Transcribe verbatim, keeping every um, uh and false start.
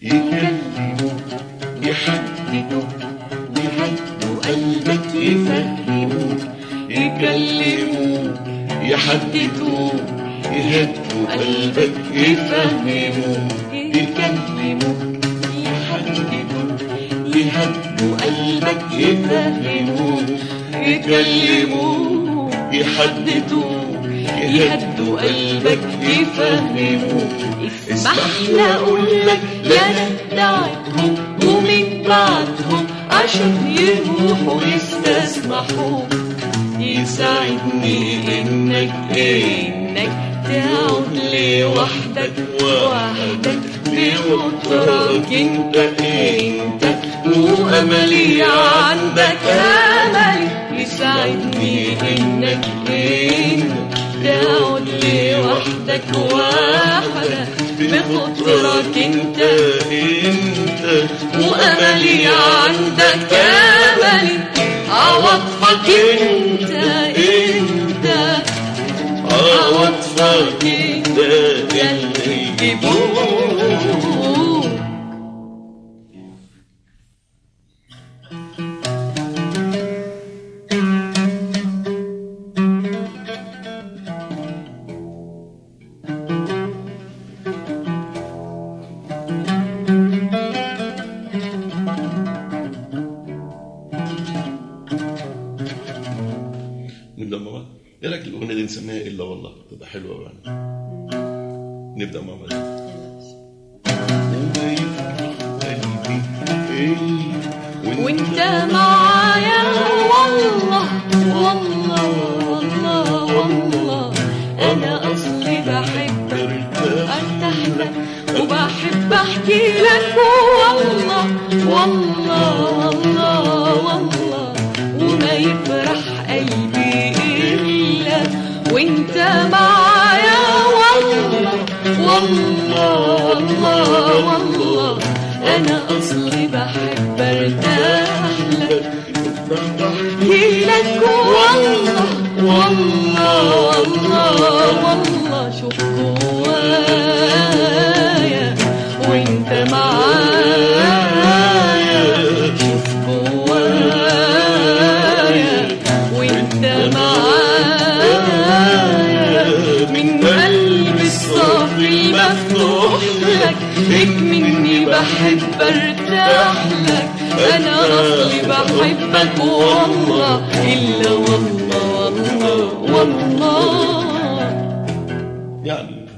يكلموك يحددوك يهدوا قلبك يفهموك يكلموك يحددوك يهدوا قلبك يفهموك يكلموك يحددوك يهدوا قلبك يفهموك يكلموك يحددوك يهدوا قلبك يفهموك اسمح لي اقولك لا ندعتهم ومن بعدهم عشان يروحوا يستسمحوك يساعدني انك انك تعود لوحدك وحدك بخطرك انت انت واملي عندك املي يساعدني انك انت تعود لوحدك وحدك بخطرك انت انت واملي عندك املي عواطفك انت انت عواطفك انت اللي يجيبوك. نبدأ مع بعض. ايه رايك الاغنيه دي نسميها الا والله؟ تبقى حلوه يعني. نبدأ مع بعض. وانت معايا والله والله والله والله انا اصلي بحب ارتاح لك وبحب احكي لك والله والله والله والله وما يفرح قلبي الا وانت معايا والله والله والله والله انا اصلي بحب ارتاح لك احكي لك والله والله والله والله شوف جوايا وانت معايا شوف جوايا وانت معايا من قلبي الصافي مفتوح لك اكمني بحب ارتاح لك انا اصلي بحبك والله الا والله والله والله يعني